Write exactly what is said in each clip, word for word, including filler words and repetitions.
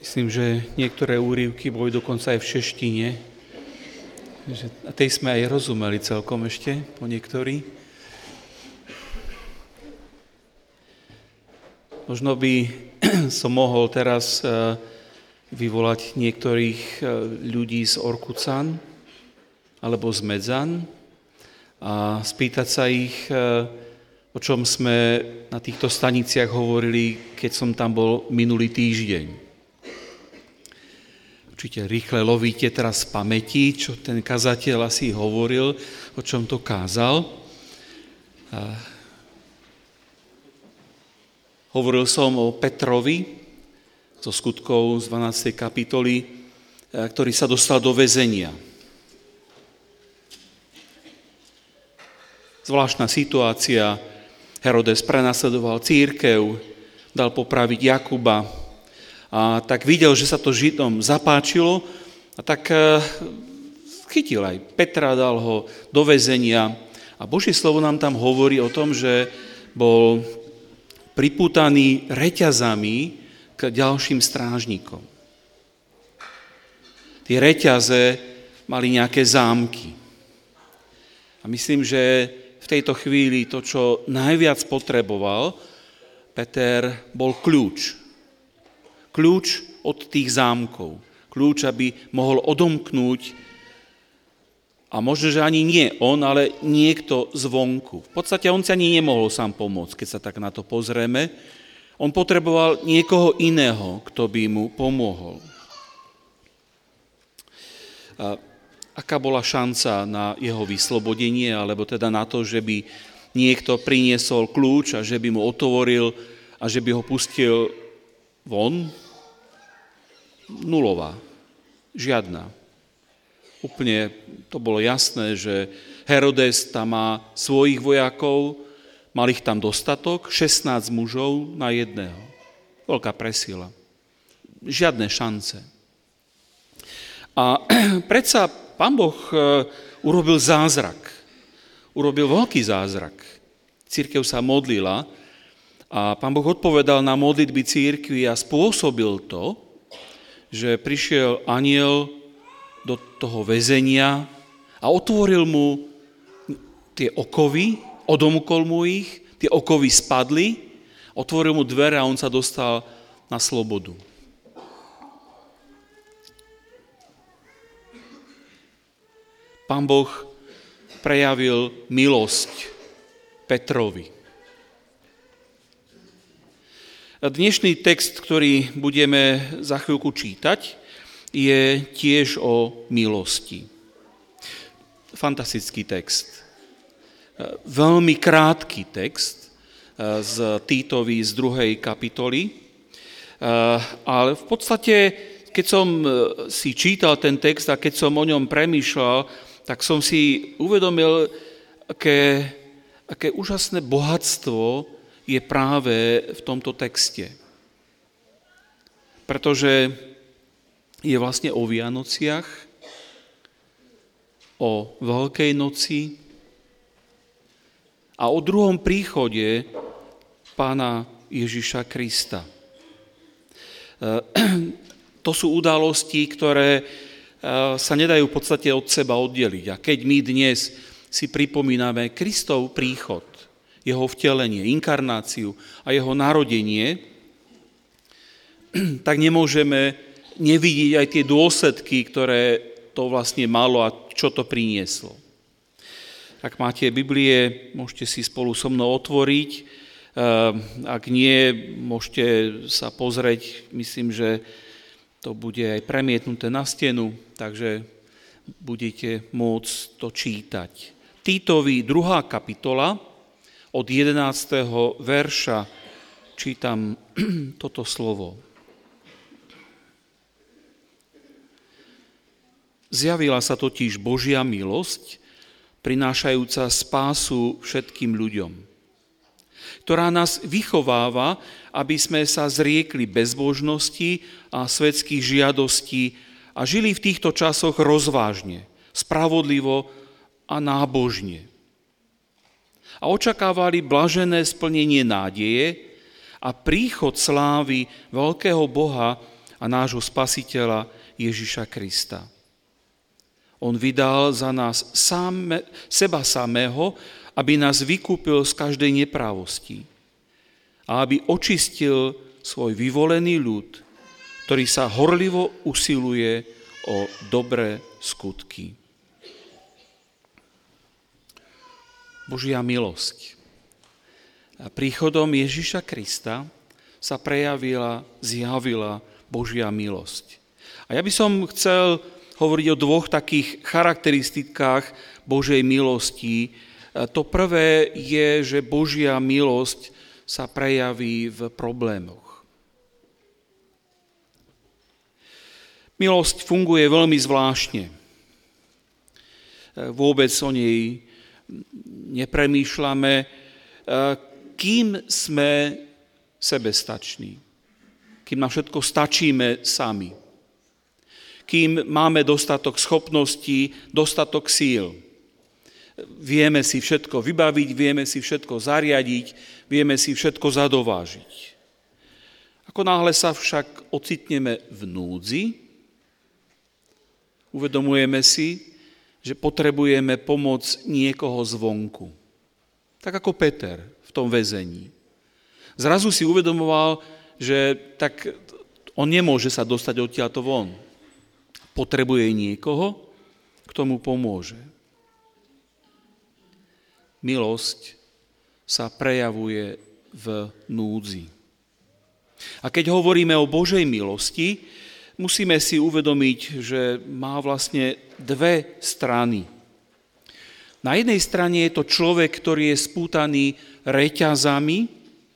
Myslím, že niektoré úryvky boli dokonca aj v češtine. A tej sme aj rozumeli celkom ešte, po niektorí. Možno by som mohol teraz vyvolať niektorých ľudí z Orkucan alebo z Medzan a spýtať sa ich, o čom sme na týchto staniciach hovorili, keď som tam bol minulý týždeň. Určite rýchle lovíte teraz z pamäti, čo ten kazateľ asi hovoril, o čom to kázal. A hovoril som o Petrovi zo skutkov z dvanástej kapitoly, ktorý sa dostal do väzenia. Zvláštna situácia. Herodes prenasledoval cirkev, dal popraviť Jakuba, a tak videl, že sa to Židom zapáčilo a tak chytil aj Petra, dal ho do väzenia a Božie slovo nám tam hovorí o tom, že bol pripútaný reťazami k ďalším strážnikom. Tie reťaze mali nejaké zámky. A myslím, že v tejto chvíli to, čo najviac potreboval Peter, bol kľúč. Kľúč od tých zámkov. Kľúč, aby mohol odomknúť, a možno, že ani nie on, ale niekto zvonku. V podstate on si ani nemohol sám pomôcť, keď sa tak na to pozrieme. On potreboval niekoho iného, kto by mu pomohol. A aká bola šanca na jeho vyslobodenie, alebo teda na to, že by niekto priniesol kľúč a že by mu otvoril a že by ho pustil von? Nulová. Žiadna. Úplne to bolo jasné, že Herodes tam má svojich vojakov, mal ich tam dostatok, šestnásť mužov na jedného. Veľká presila. Žiadne šance. A predsa Pán Boh urobil zázrak. Urobil veľký zázrak. Cirkev sa modlila a Pán Boh odpovedal na modlitby cirkvi a spôsobil to, že prišiel anjel do toho väzenia a otvoril mu tie okovy, odomkol mu ich, tie okovy spadli, otvoril mu dvere a on sa dostal na slobodu. Pán Boh prejavil milosť Petrovi. Dnešný text, ktorý budeme za chvíľku čítať, je tiež o milosti. Fantastický text. Veľmi krátky text z Títovi z druhej kapitoly, ale v podstate, keď som si čítal ten text a keď som o ňom premýšľal, tak som si uvedomil, aké, aké úžasné bohatstvo je práve v tomto texte. Pretože je vlastne o Vianociach, o Veľkej noci a o druhom príchode Pána Ježiša Krista. To sú udalosti, ktoré sa nedajú v podstate od seba oddeliť. A keď my dnes si pripomíname Kristov príchod, jeho vtelenie, inkarnáciu a jeho narodenie, tak nemôžeme nevidieť aj tie dôsledky, ktoré to vlastne malo a čo to prinieslo. Ak máte Biblie, môžete si spolu so mnou otvoriť. Ak nie, môžete sa pozrieť, myslím, že to bude aj premietnuté na stenu, takže budete môcť to čítať. Títovi druhá kapitola, od jedenásteho verša čítam toto slovo. Zjavila sa totiž Božia milosť, prinášajúca spásu všetkým ľuďom, ktorá nás vychováva, aby sme sa zriekli bezbožnosti a svetských žiadostí a žili v týchto časoch rozvážne, spravodlivo a nábožne. A očakávali blažené splnenie nádeje a príchod slávy veľkého Boha a nášho Spasiteľa Ježiša Krista. On vydal za nás sám, seba samého, aby nás vykúpil z každej neprávosti a aby očistil svoj vyvolený ľud, ktorý sa horlivo usiluje o dobré skutky. Božia milosť. A príchodom Ježiša Krista sa prejavila, zjavila Božia milosť. A ja by som chcel hovoriť o dvoch takých charakteristikách Božej milosti. To prvé je, že Božia milosť sa prejaví v problémoch. Milosť funguje veľmi zvláštne. Vôbec o nej nepremýšľame, kým sme sebestační, kým na všetko stačíme sami, kým máme dostatok schopností, dostatok síl. Vieme si všetko vybaviť, vieme si všetko zariadiť, vieme si všetko zadovážiť. Ako náhle sa však ocitneme v núdzi, uvedomujeme si, že potrebujeme pomoc niekoho zvonku. Tak ako Peter v tom väzení. Zrazu si uvedomoval, že tak on nemôže sa dostať odtiaľto von. Potrebuje niekoho, kto mu pomôže. Milosť sa prejavuje v núdzi. A keď hovoríme o Božej milosti, musíme si uvedomiť, že má vlastne dve strany. Na jednej strane je to človek, ktorý je spútaný reťazami.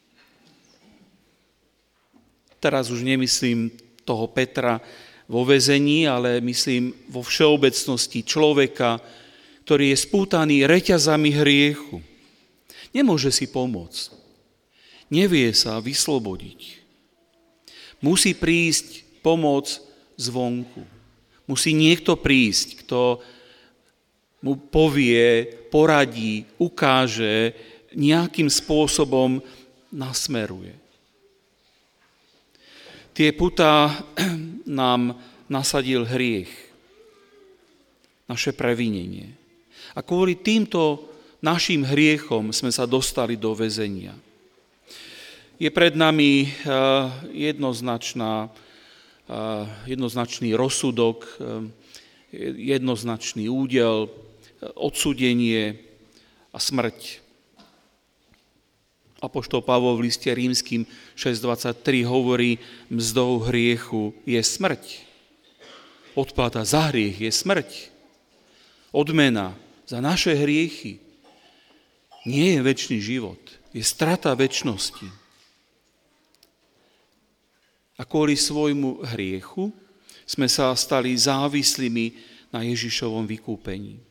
Teraz už nemyslím toho Petra vo väzení, ale myslím vo všeobecnosti človeka, ktorý je spútaný reťazami hriechu. Nemôže si pomôcť. Nevie sa vyslobodiť. Musí prísť pomoc zvonku. Musí niekto prísť, kto mu povie, poradí, ukáže, nejakým spôsobom nasmeruje. Tie putá nám nasadil hriech, naše previnenie. A kvôli týmto našim hriechom sme sa dostali do väzenia. Je pred nami jednoznačná, jednoznačný rozsudok, jednoznačný údel, odsúdenie a smrť. Apoštol Pavol v liste Rímskym šesť dvadsaťtri hovorí, mzdou hriechu je smrť. Odplata za hriech je smrť. Odmena za naše hriechy nie je večný život, je strata večnosti. A kvôli svojmu hriechu sme sa stali závislými na Ježišovom vykúpení.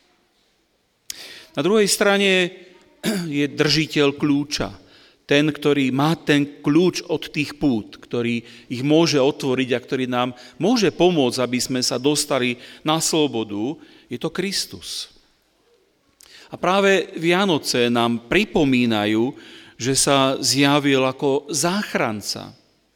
Na druhej strane je držiteľ kľúča, ten, ktorý má ten kľúč od tých pút, ktorý ich môže otvoriť a ktorý nám môže pomôcť, aby sme sa dostali na slobodu, je to Kristus. A práve Vianoce nám pripomínajú, že sa zjavil ako záchranca.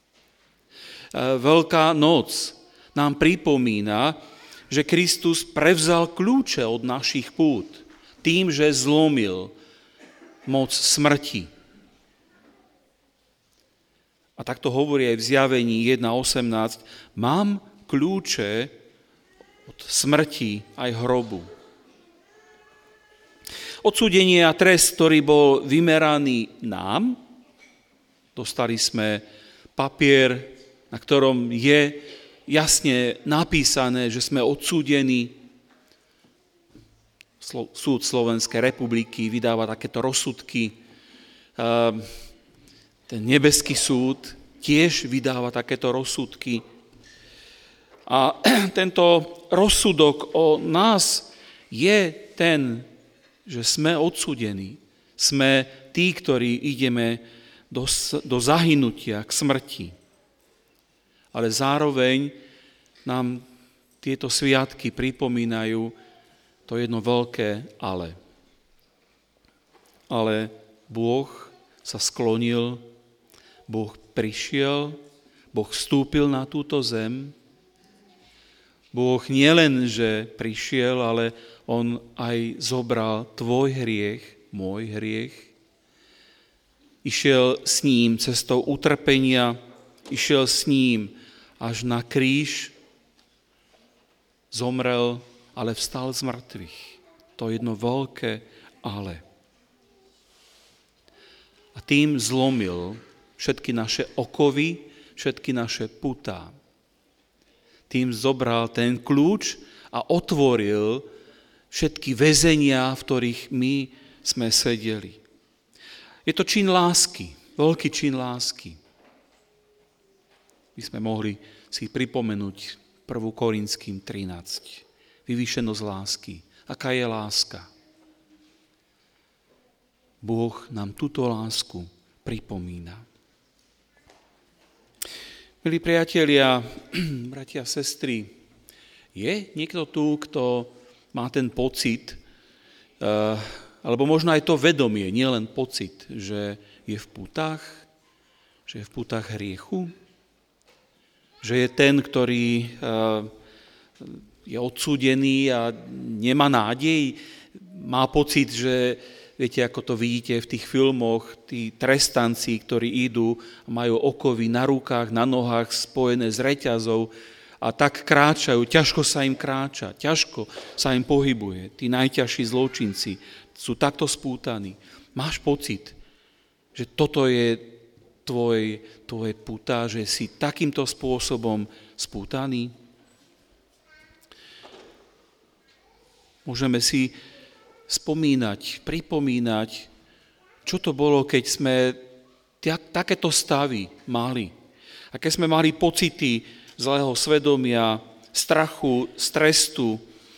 Veľká noc nám pripomína, že Kristus prevzal kľúče od našich pút tým, že zlomil moc smrti. A takto hovorí aj v Zjavení jedna osemnásť, mám kľúče od smrti aj hrobu. Odsúdenie a trest, ktorý bol vymeraný nám, dostali sme papier, na ktorom je jasne napísané, že sme odsúdení. Súd Slovenskej republiky vydáva takéto rozsudky. Ten nebeský súd tiež vydáva takéto rozsudky. A tento rozsudok o nás je ten, že sme odsúdení. Sme tí, ktorí ideme do, do zahynutia, k smrti. Ale zároveň nám tieto sviatky pripomínajú to jedno veľké ale. Ale Boh sa sklonil, Boh prišiel, Boh vstúpil na túto zem. Boh nielen, že prišiel, ale on aj zobral tvoj hriech, môj hriech. Išiel s ním cestou utrpenia, išiel s ním až na kríž, zomrel, ale vstal z mŕtvych. To je jedno veľké ale. A tým zlomil všetky naše okovy, všetky naše putá. Tým zobral ten kľúč a otvoril všetky väzenia, v ktorých my sme sedeli. Je to čin lásky, veľký čin lásky. My sme mohli si pripomenúť prvú Korinským trinásť. Vyvýšenosť lásky. Aká je láska? Boh nám túto lásku pripomína. Milí priatelia, bratia a sestry, je niekto tu, kto má ten pocit, alebo možno aj to vedomie, nielen pocit, že je v pútach, že je v pútach hriechu, že je ten, ktorý je odsúdený a nemá nádej, má pocit, že viete, ako to vidíte v tých filmoch, tí trestanci, ktorí idú a majú okovy na rukách, na nohách spojené s reťazou a tak kráčajú, ťažko sa im kráča, ťažko sa im pohybuje. Tí najťažší zločinci sú takto spútaní. Máš pocit, že toto je tvoj, tvoje púta, že si takýmto spôsobom spútaný? Môžeme si spomínať, pripomínať, čo to bolo, keď sme takéto stavy mali. A keď sme mali pocity zlého svedomia, strachu, stresu,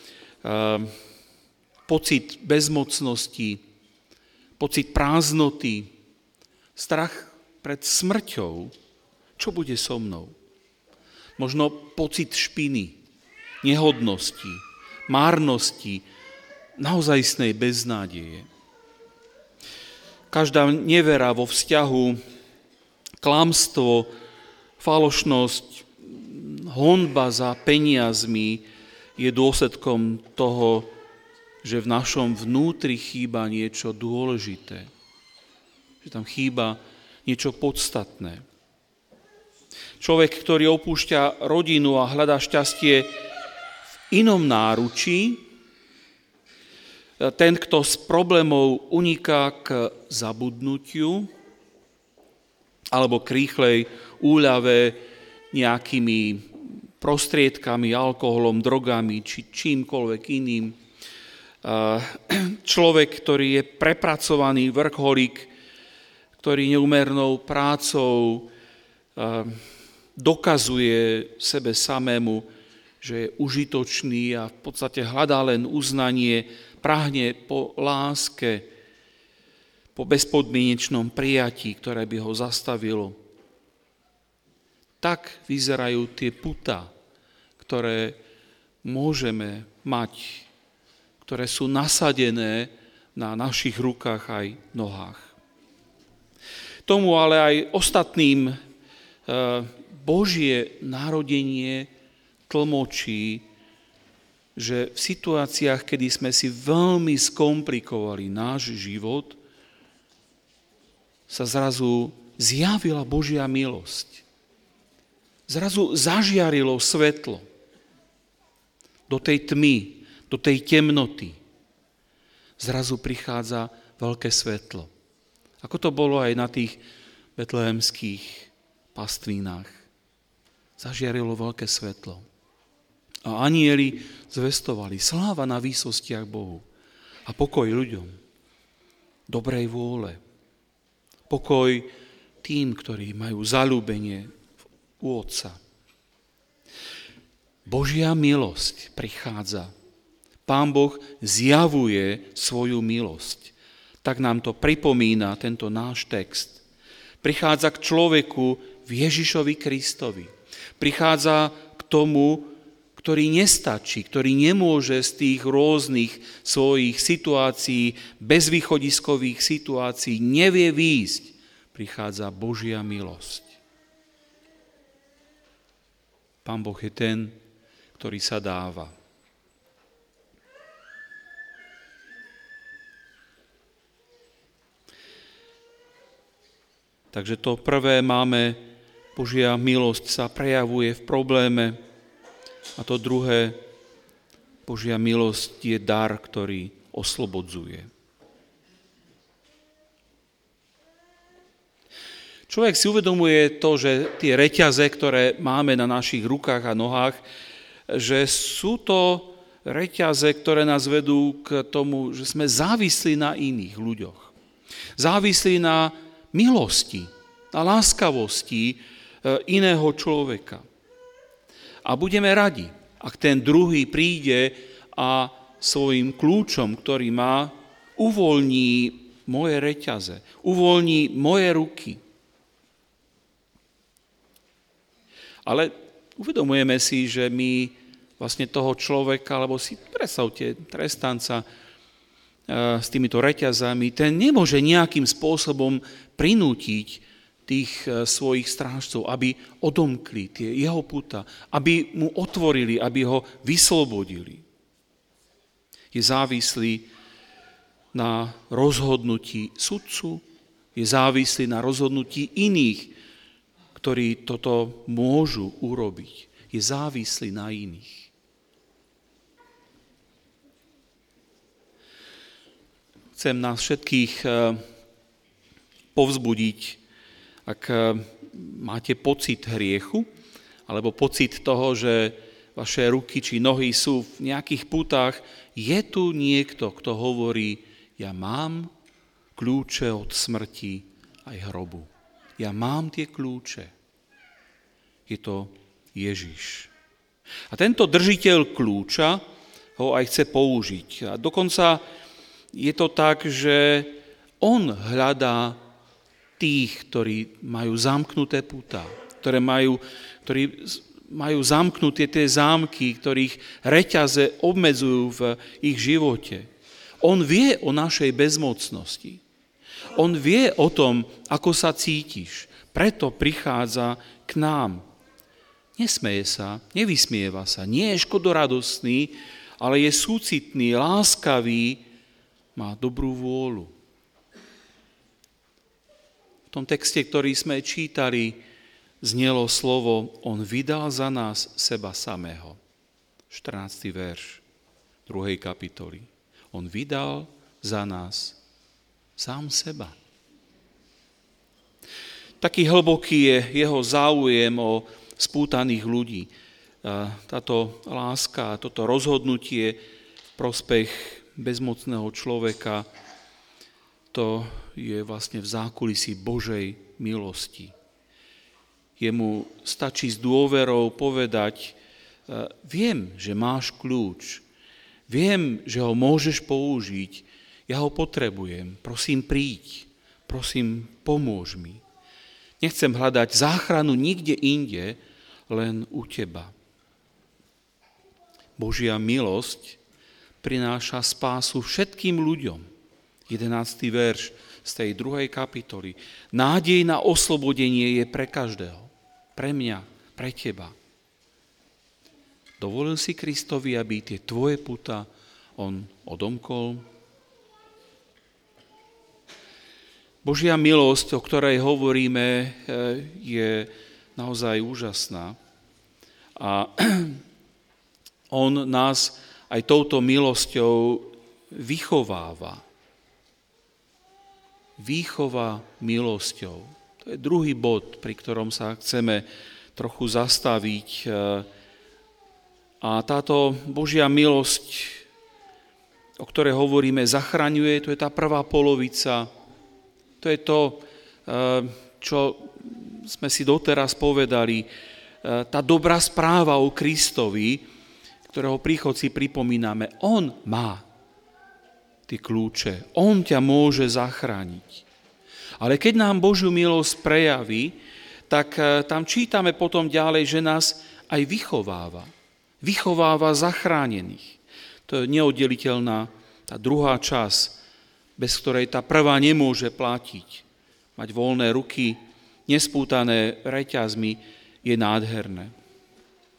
pocit bezmocnosti, pocit prázdnoty, strach pred smrťou, čo bude so mnou? Možno pocit špiny, nehodnosti, márnosti, naozajstnej beznádeje. Každá nevera vo vzťahu, klamstvo, falošnosť, honba za peniazmi je dôsledkom toho, že v našom vnútri chýba niečo dôležité. Že tam chýba niečo podstatné. Človek, ktorý opúšťa rodinu a hľadá šťastie v inom náručí, ten, kto z problémov uniká k zabudnutiu alebo k rýchlej úľave nejakými prostriedkami, alkoholom, drogami či čímkoľvek iným. Človek, ktorý je prepracovaný workoholik, ktorý neúmernou prácou dokazuje sebe samému, že je užitočný a v podstate hľadá len uznanie, prahne po láske, po bezpodmienečnom prijatí, ktoré by ho zastavilo. Tak vyzerajú tie putá, ktoré môžeme mať, ktoré sú nasadené na našich rukách aj nohách. Tomu ale aj ostatným Božie narodenie tlmočí, že v situáciách, kedy sme si veľmi skomplikovali náš život, sa zrazu zjavila Božia milosť. Zrazu zažiarilo svetlo do tej tmy, do tej temnoty. Zrazu prichádza veľké svetlo. Ako to bolo aj na tých betlehemských pastvínach. Zažiarilo veľké svetlo. A anjeli zvestovali sláva na výsostiach Bohu a pokoj ľuďom, dobrej vôle, pokoj tým, ktorí majú zaľúbenie u Otca. Božia milosť prichádza. Pán Boh zjavuje svoju milosť. Tak nám to pripomína tento náš text. Prichádza k človeku v Ježišovi Kristovi. Prichádza k tomu, ktorý nestačí, ktorý nemôže z tých rôznych svojich situácií, bezvýchodiskových situácií, nevie výjsť. Prichádza Božia milosť. Pán Boh je ten, ktorý sa dáva. Takže to prvé máme, Božia milosť sa prejavuje v probléme, a to druhé, Božia milosť je dar, ktorý oslobodzuje. Človek si uvedomuje to, že tie reťaze, ktoré máme na našich rukách a nohách, že sú to reťaze, ktoré nás vedú k tomu, že sme závislí na iných ľuďoch. Závislí na milosti, na láskavosti iného človeka. A budeme radi, ak ten druhý príde a svojim kľúčom, ktorý má, uvoľní moje reťaze, uvoľní moje ruky. Ale uvedomujeme si, že my vlastne toho človeka, alebo si predstavte trestanca s týmito reťazami, ten nemôže nejakým spôsobom prinútiť tých svojich strážcov, aby odomkli tie jeho puta, aby mu otvorili, aby ho vyslobodili. Je závislý na rozhodnutí sudcu, je závislý na rozhodnutí iných, ktorí toto môžu urobiť. Je závislý na iných. Chcem nás všetkých povzbudiť, ak máte pocit hriechu, alebo pocit toho, že vaše ruky či nohy sú v nejakých putách, je tu niekto, kto hovorí, ja mám kľúče od smrti aj hrobu. Ja mám tie kľúče. Je to Ježiš. A tento držiteľ kľúča ho aj chce použiť. A dokonca je to tak, že on hľadá tých, ktorí majú zamknuté putá, ktoré majú, ktorí majú zamknuté tie zámky, ktorých reťaze obmedzujú v ich živote. On vie o našej bezmocnosti. On vie o tom, ako sa cítiš. Preto prichádza k nám. Nesmeje sa, nevysmieva sa, nie je škodoradostný, ale je súcitný, láskavý, má dobrú vôľu. V tom texte, ktorý sme čítali, znelo slovo, on vydal za nás seba samého. štrnásty verš druhej kapitoly. On vydal za nás sám seba. Taký hlboký je jeho záujem o spútaných ľudí. Táto láska, toto rozhodnutie v prospech bezmocného človeka, to je vlastne v zákulisí Božej milosti. Jemu stačí s dôverou povedať, viem, že máš kľúč, viem, že ho môžeš použiť, ja ho potrebujem, prosím príď, prosím pomôž mi. Nechcem hľadať záchranu nikde inde, len u teba. Božia milosť prináša spásu všetkým ľuďom. jedenásty verš z tej druhej kapitoly. Nádej na oslobodenie je pre každého. Pre mňa, pre teba. Dovolil si Kristovi, aby tie tvoje puta on odomkol? Božia milosť, o ktorej hovoríme, je naozaj úžasná. A on nás aj touto milosťou vychováva. Výchova milosťou. To je druhý bod, pri ktorom sa chceme trochu zastaviť. A táto Božia milosť, o ktorej hovoríme, zachraňuje, to je tá prvá polovica. To je to, čo sme si doteraz povedali, tá dobrá správa o Kristovi, ktorého príchod si pripomíname. On má tie kľúče. On ťa môže zachrániť. Ale keď nám Božiu milosť prejaví, tak tam čítame potom ďalej, že nás aj vychováva. Vychováva zachránených. To je neoddeliteľná tá druhá časť, bez ktorej tá prvá nemôže platiť. Mať voľné ruky, nespútané reťazmi, je nádherné.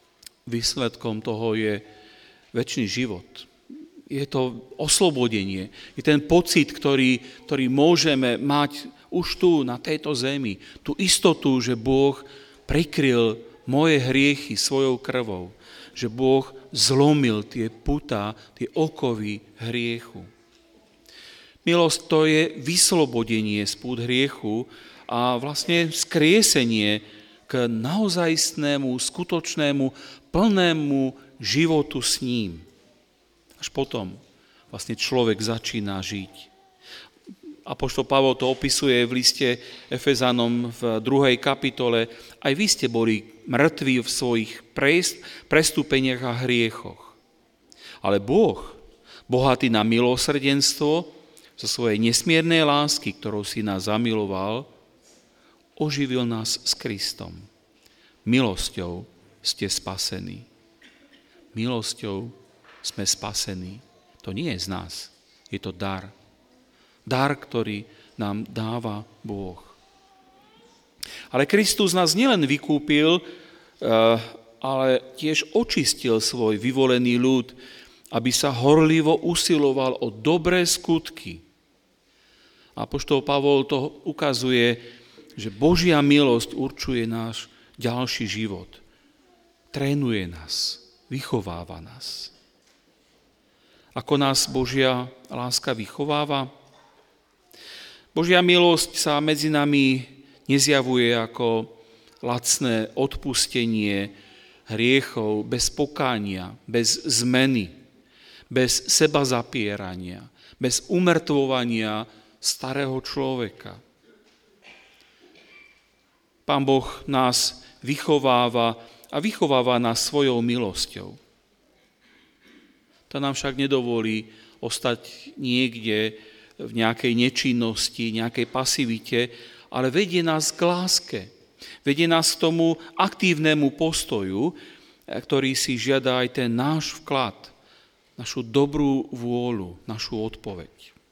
výsledkom toho je večný život. Je to oslobodenie. Je ten pocit, ktorý, ktorý môžeme mať už tu, na tejto zemi. Tú istotu, že Boh prikryl moje hriechy svojou krvou. Že Boh zlomil tie putá, tie okovy hriechu. Milosť to je vyslobodenie spúd hriechu a vlastne skriesenie k naozajstnému, skutočnému, plnému životu s ním. Až potom vlastne človek začína žiť. Apoštol Pavol to opisuje v liste Efezanom v druhej kapitole. Aj vy ste boli mŕtvi v svojich prestúpeniach a hriechoch. Ale Boh, bohatý na milosrdenstvo, zo svojej nesmiernej lásky, ktorou si nás zamiloval, oživil nás s Kristom. Milosťou ste spasení. Milosťou sme spasení. To nie je z nás, je to dar. Dar, ktorý nám dáva Boh. Ale Kristus nás nielen vykúpil, ale tiež očistil svoj vyvolený ľud, aby sa horlivo usiloval o dobré skutky. Apoštol Pavol to ukazuje, že Božia milosť určuje náš ďalší život. Trénuje nás, vychováva nás. Ako nás Božia láska vychováva? Božia milosť sa medzi nami nezjavuje ako lacné odpustenie hriechov bez pokánia, bez zmeny, bez seba zapierania, bez umrtvovania starého človeka. Pán Boh nás vychováva a vychováva nás svojou milosťou. To nám však nedovolí ostať niekde v nejakej nečinnosti, nejakej pasivite, ale vedie nás k láske. Vedie nás k tomu aktívnemu postoju, ktorý si žiada aj ten náš vklad, našu dobrú vôľu, našu odpoveď.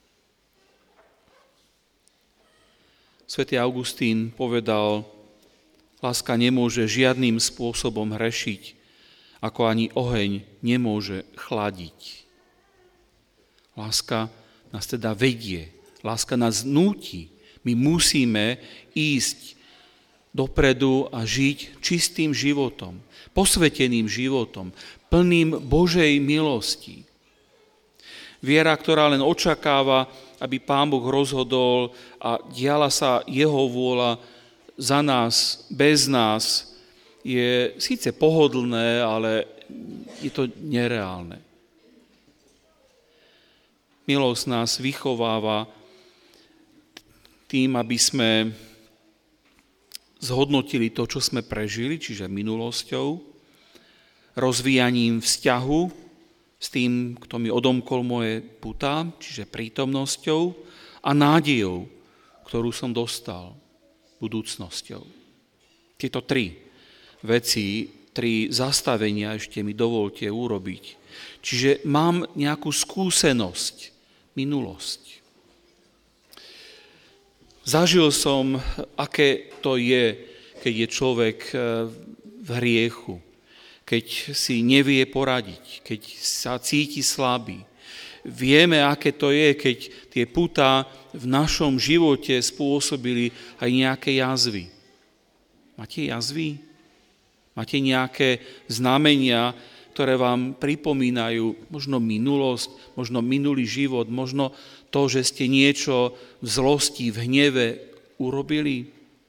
Svätý Augustín povedal, láska nemôže žiadnym spôsobom hrešiť, ako ani oheň nemôže chladiť. Láska nás teda vedie, láska nás núti. My musíme ísť dopredu a žiť čistým životom, posveteným životom, plným Božej milosti. Viera, ktorá len očakáva, aby Pán Boh rozhodol a diala sa jeho vôľa za nás, bez nás, je síce pohodlné, ale je to nereálne. Milosť nás vychováva tým, aby sme zhodnotili to, čo sme prežili, čiže minulosťou, rozvíjaním vzťahu s tým, kto mi odomkol moje putá, čiže prítomnosťou a nádejou, ktorú som dostal, budúcnosťou. Tieto tri veci, tri zastavenia ešte mi dovolte urobiť. Čiže mám nejakú skúsenosť, minulosť. Zažil som, aké to je, keď je človek v hriechu, keď si nevie poradiť, keď sa cíti slabý. Vieme, aké to je, keď tie putá v našom živote spôsobili aj nejaké jazvy. Máte jazvy? Máte nejaké znamenia, ktoré vám pripomínajú možno minulosť, možno minulý život, možno to, že ste niečo v zlosti, v hneve urobili?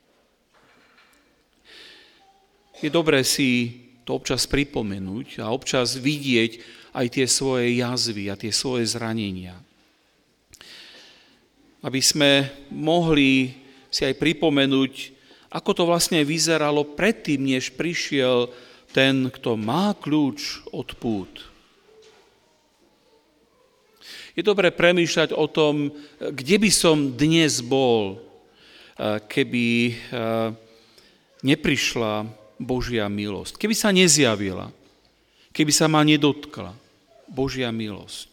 Je dobré si to občas pripomenúť a občas vidieť aj tie svoje jazvy a tie svoje zranenia. Aby sme mohli si aj pripomenúť, ako to vlastne vyzeralo predtým, než prišiel ten, kto má kľúč od pút. Je dobré premýšľať o tom, kde by som dnes bol, keby neprišla Božia milosť, keby sa nezjavila, keby sa ma nedotkla Božia milosť.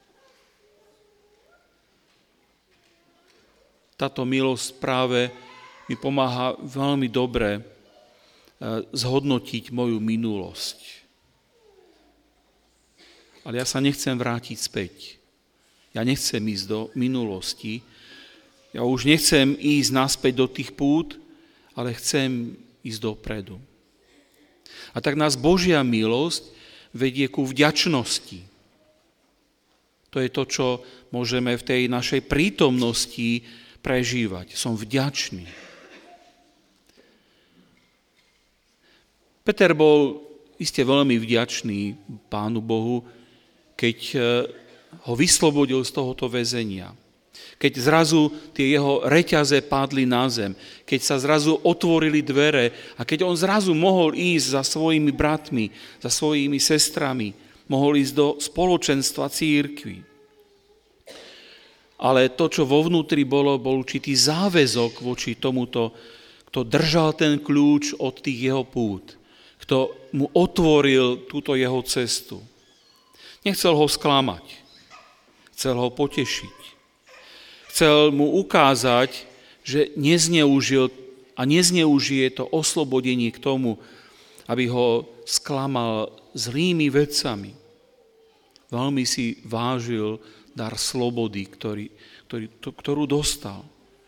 Táto milosť práve mi pomáha veľmi dobre zhodnotiť moju minulosť. ale ja sa nechcem vrátiť späť. Ja nechcem ísť do minulosti, ja už nechcem ísť naspäť do tých pút, ale chcem ísť dopredu. A tak nás Božia milosť vedie ku vďačnosti. To je to, čo môžeme v tej našej prítomnosti prežívať. Som vďačný. Peter bol iste veľmi vďačný Pánu Bohu, keď ho vyslobodil z tohoto väzenia. Keď zrazu tie jeho reťaze padli na zem, keď sa zrazu otvorili dvere a keď on zrazu mohol ísť za svojimi bratmi, za svojimi sestrami, mohol ísť do spoločenstva cirkvi. Ale to, čo vo vnútri bolo, bol určitý záväzok voči tomuto, kto držal ten kľúč od tých jeho pút, kto mu otvoril túto jeho cestu. Nechcel ho sklamať, chcel ho potešiť. Chcel mu ukázať, že nezneužil a nezneužije to oslobodenie k tomu, aby ho sklamal zlými vecami. Veľmi si vážil dar slobody, ktorý, ktorý, to, ktorú dostal.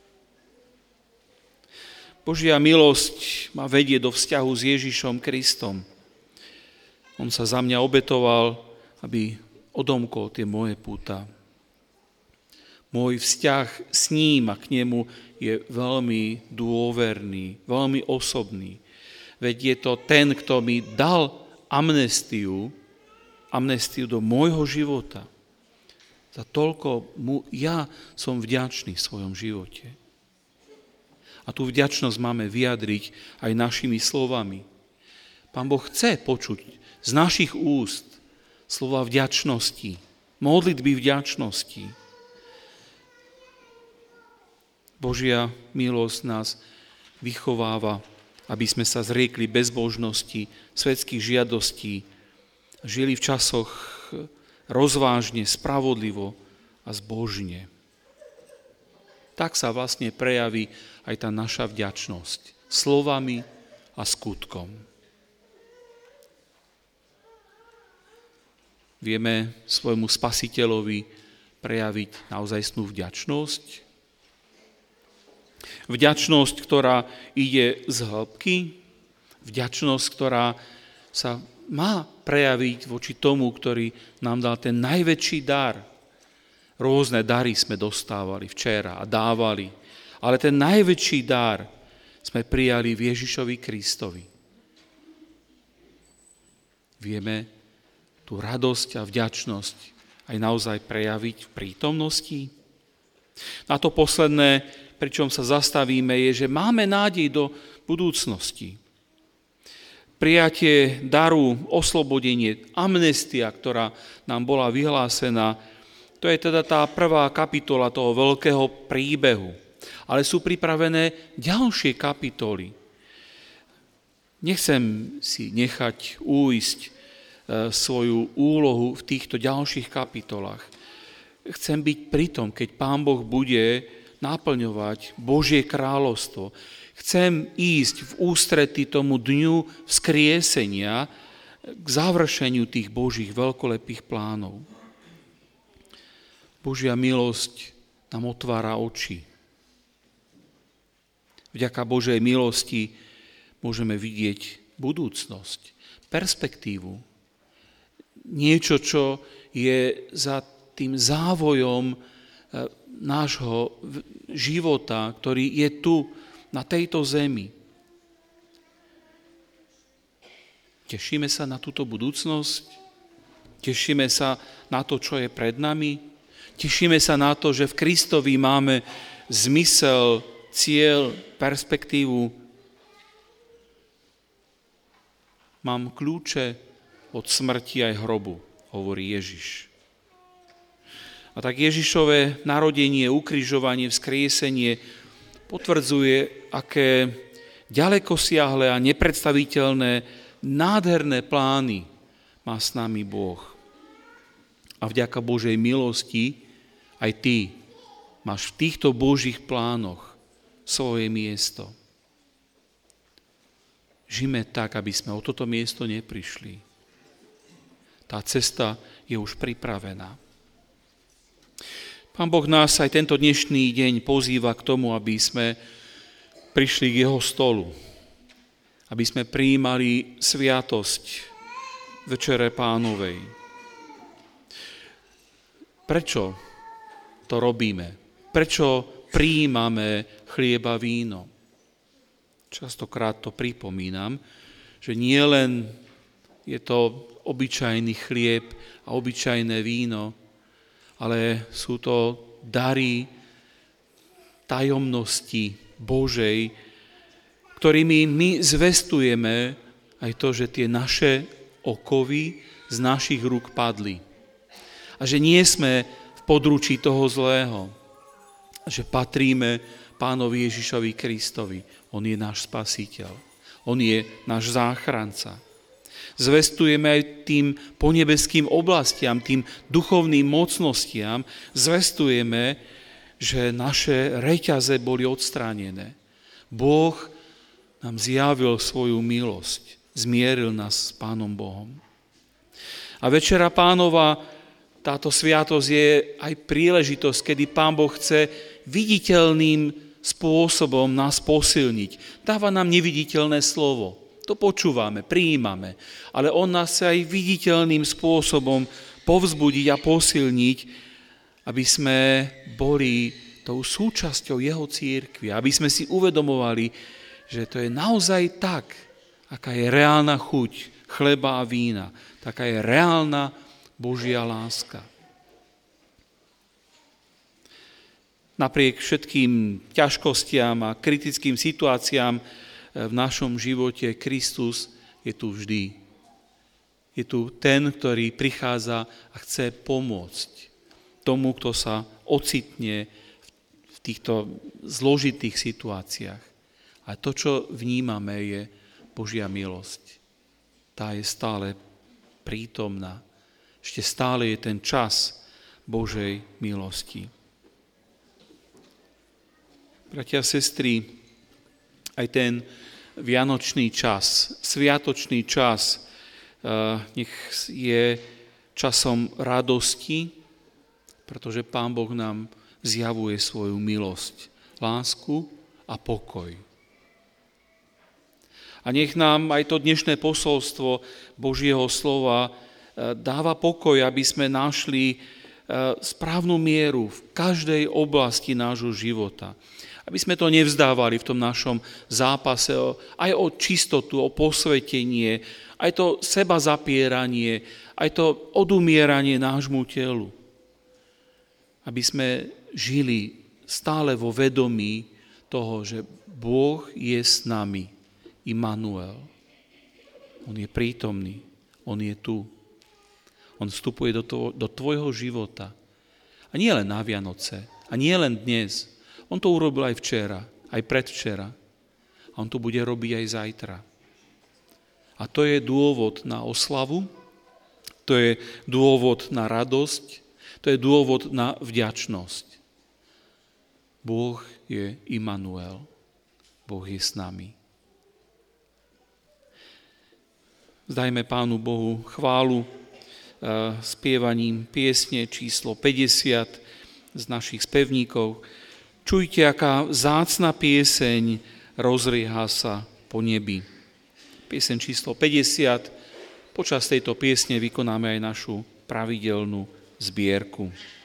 Božia milosť ma vedie do vzťahu s Ježišom Kristom. On sa za mňa obetoval, aby odomkol tie moje púta. Môj vzťah s ním a k nemu je veľmi dôverný, veľmi osobný. Veď je to ten, kto mi dal amnestiu, amnestiu do môjho života. Za toľko mu ja som vďačný v svojom živote. A tú vďačnosť máme vyjadriť aj našimi slovami. Pán Boh chce počuť z našich úst slova vďačnosti, modlitby vďačnosti. Božia milosť nás vychováva, aby sme sa zriekli bezbožnosti, svetských žiadostí, žili v časoch rozvážne, spravodlivo a zbožne. Tak sa vlastne prejaví aj tá naša vďačnosť slovami a skutkom. Vieme svojmu Spasiteľovi prejaviť naozajstnú vďačnosť? Vďačnosť, ktorá ide z hĺbky, vďačnosť, ktorá sa má prejaviť voči tomu, ktorý nám dal ten najväčší dar. Rôzne dary sme dostávali včera a dávali, ale ten najväčší dar sme prijali v Ježišovi Kristovi. Vieme tú radosť a vďačnosť aj naozaj prejaviť v prítomnosti? Na to posledné, pričom sa zastavíme, je, že máme nádej do budúcnosti. Prijatie daru, oslobodenie, amnestia, ktorá nám bola vyhlásená, to je teda tá prvá kapitola toho veľkého príbehu. Ale sú pripravené ďalšie kapitoly. Nechcem si nechať újsť svoju úlohu v týchto ďalších kapitolách. Chcem byť pri tom, keď Pán Boh bude naplňovať Božie kráľovstvo. Chcem ísť v ústrety tomu dňu vzkriesenia k završeniu tých Božích veľkolepých plánov. Božia milosť nám otvára oči. Vďaka Božej milosti môžeme vidieť budúcnosť, perspektívu. Niečo, čo je za tým závojom nášho života, ktorý je tu, na tejto zemi. Tešíme sa na túto budúcnosť? Tešíme sa na to, čo je pred nami? Tešíme sa na to, že v Kristovi máme zmysel, cieľ, perspektívu. Mám kľúče od smrti aj hrobu, hovorí Ježiš. A tak Ježišové narodenie, ukrižovanie, vzkriesenie potvrdzuje, aké ďalekosiahle a nepredstaviteľné, nádherné plány má s nami Boh. A vďaka Božej milosti aj ty máš v týchto Božích plánoch svoje miesto. Žijme tak, aby sme o toto miesto neprišli. Tá cesta je už pripravená. Pán Boh nás aj tento dnešný deň pozýva k tomu, aby sme prišli k jeho stolu, aby sme prijímali sviatosť Večere Pánovej. Prečo to robíme? Prečo prijímame chlieb a víno? Častokrát to pripomínam, že nie len je to obyčajný chlieb a obyčajné víno, ale sú to dary tajomnosti Božej, ktorými my zvestujeme aj to, že tie naše okovy z našich rúk padli. A že nie sme v područí toho zlého. Že patríme Pánovi Ježišovi Kristovi. On je náš spasiteľ. On je náš záchranca. Zvestujeme aj tým ponebeským oblastiam, tým duchovným mocnostiam. Zvestujeme, že naše reťaze boli odstránené. Boh nám zjavil svoju milosť. Zmieril nás s Pánom Bohom. A Večera Pánova, táto sviatosť je aj príležitosť, kedy Pán Boh chce viditeľným spôsobom nás posilniť. Dáva nám neviditeľné slovo. To počúvame, prijímame. Ale on nás chce aj viditeľným spôsobom povzbudiť a posilniť, aby sme boli tou súčasťou jeho cirkvi. Aby sme si uvedomovali, že to je naozaj tak, aká je reálna chuť chleba a vína. Taká je reálna Božia láska. Napriek všetkým ťažkostiam a kritickým situáciám v našom živote Kristus je tu vždy. Je tu ten, ktorý prichádza a chce pomôcť tomu, kto sa ocitne v týchto zložitých situáciách. A to, čo vnímame, je Božia milosť. Tá je stále prítomná. Ešte stále je ten čas Božej milosti. Bratia a sestry, aj ten vianočný čas, sviatočný čas, nech je časom radosti, pretože Pán Boh nám zjavuje svoju milosť, lásku a pokoj. A nech nám aj to dnešné posolstvo Božieho slova dáva pokoj, aby sme našli správnu mieru v každej oblasti nášho života. Aby sme to nevzdávali v tom našom zápase aj o čistotu, o posvetenie, aj to seba zapieranie, aj to odumieranie nášmu telu. Aby sme žili stále vo vedomí toho, že Boh je s nami, Immanuel. On je prítomný, on je tu. On vstupuje do, to, do tvojho života. A nie len na Vianoce, a nie len dnes. On to urobil aj včera, aj predvčera. A on to bude robiť aj zajtra. A to je dôvod na oslavu, to je dôvod na radosť, to je dôvod na vďačnosť. Boh je Immanuel. Boh je s nami. Zdajme Pánu Bohu chválu spievaním piesne číslo päťdesiat z našich spevníkov. Čujte, aká vzácna pieseň rozrieha sa po nebi. Pieseň číslo päťdesiat. Počas tejto piesne vykonáme aj našu pravidelnú zbierku.